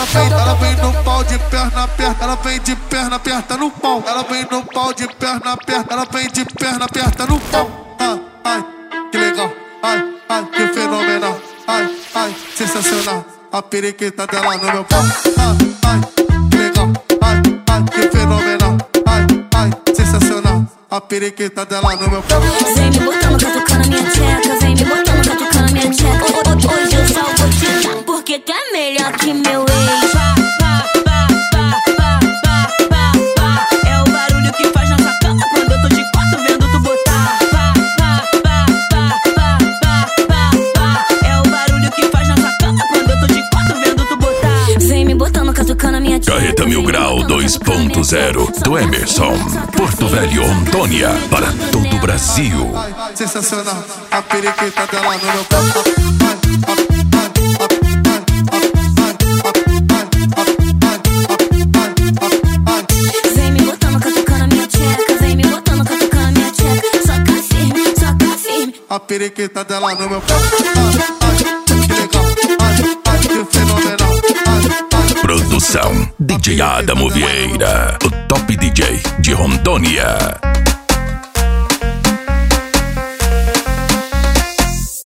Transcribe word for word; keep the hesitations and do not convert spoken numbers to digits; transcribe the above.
Ela vem, ela vem no pau de perna aperta, ela vem de perna aperta no pau. Ela vem no pau de perna aperta, ela vem de perna aperta no pau. Ai, ai, que legal, ai, ai, que fenomenal, ai, ai, sensacional. A periquita dela no meu pau. Ai, ai, que legal, ai, ai, que fenomenal, ai, ai, sensacional. A periquita dela no meu pau. Vem me botando, catucando na minha tcheca. Vem me botando, catucando na minha tcheca. Hoje eu só vou te dar, porque tu é melhor que meu ex. Pá, pá, pá, pá, pá, pá, pá. É o barulho que faz nossa cama quando eu tô de quatro vendo tu botar. Pá, pá, pá, pá, pá, pá, pá, pá. É o barulho que faz nossa cama quando eu tô de quatro vendo tu botar. Vem me botando, catucando na minha tcheca. Carreta Mil Grau dois ponto zero do Emerson, Porto Velho, Rondônia, para todo o Brasil. Sensacional, a periquita dela no meu pau. Vem me botando, catucando na minha tcheca. Vem me botando, catucando na minha tcheca. Soca firme, soca firme. A periquita dela no meu pau. Que legal, ai, ai, que fenomenal. Produção D J Adamo Vieira, o top D J de Rondônia.